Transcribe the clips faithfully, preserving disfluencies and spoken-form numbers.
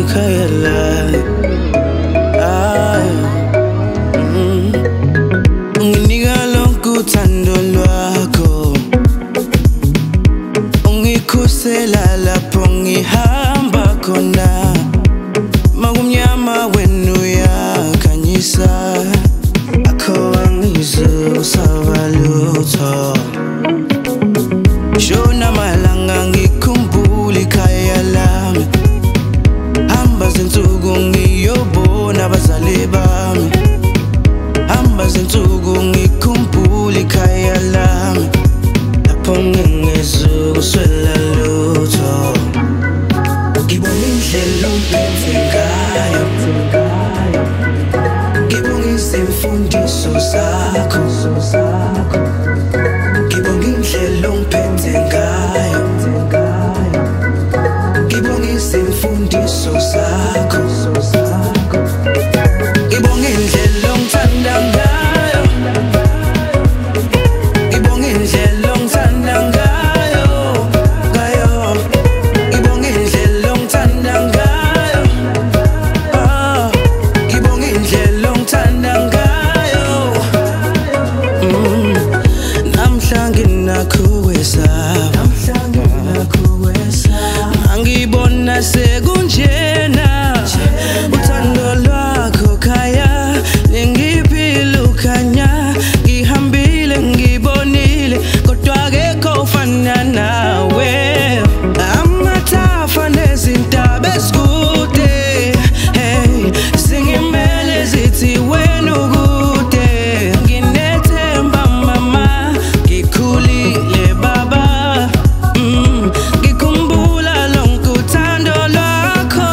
khayala ay mm. Unginika lonke uthando lwakho, ungikhusela lapho ngihamba khona, makumnyama wena uyakhanyisa, akho angizokusaba lutho. Shona malanga ngikhumbula ikhaya lami, hamba zinsuku ngiyobona abazali bami, hamba zinsuku ngikhumbula ikhaya lami, lapho ngingezukuswela lutho. Ngibona indlela ophethe ngayo, ngibona izimfundiso zakho, ngibona indlela ophethe ngayo, ngibona izimfundiso zakho, ngibona indlela ongithanda ngayo, ngibona indlela ongithanda ngayo, ngayo, ngibona indlela ongithanda ngayo, ah, ngibona indlela ongithanda ngayo, mm. Namhla nginakho kwesaba, angibona sekunjena, uthando lwakho khaya lingiphila ukhanya, ngihambile ngibonile kodwa akekho ufana nawe, amathafa nezintaba ezikude, hey, singimele zithi wena ukude, nginethemba mama, ngikhulile baba, mm, ngikhumbula lonke uthando lwakho,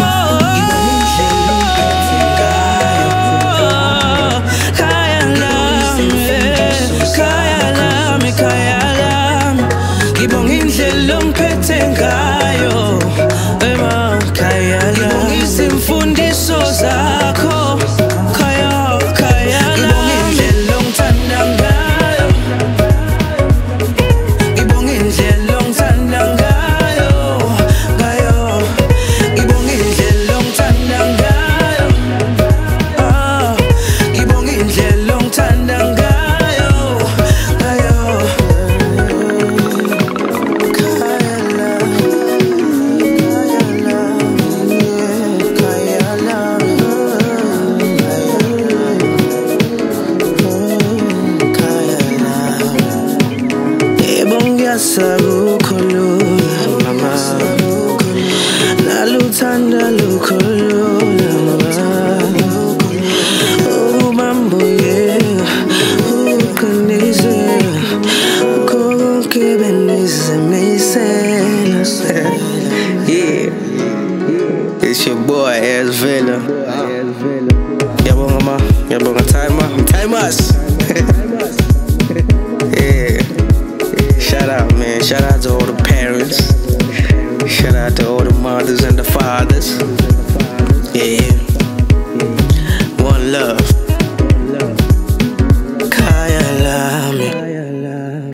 khaya lami, khaya lami, khaya lami, ngibonga indlela ongiphethe ngayo, ema khaya lami, izimfundiso zakho, khaya, khaya lami, ngibonga indlela ongithanda ngayo, ngibonga indlela ongithanda ngayo, ngayo, ngibonga indlela ongithanda ngayo, ah, ngibonga indlela ongithanda ngayo, ngayo, khaya lami, khaya lami, khaya lami. Yebo ngiyasaba ukukhulula mama, naluthanda lukhulula mama, ubambuye uqinise ukho konke benizimisela. Yeah, it's your boy Ezvela. Yabonga ma, yabonga timer, timers. Yeah. Shout out, man. Shout out to all the parents. Shout out to all the mothers and the fathers.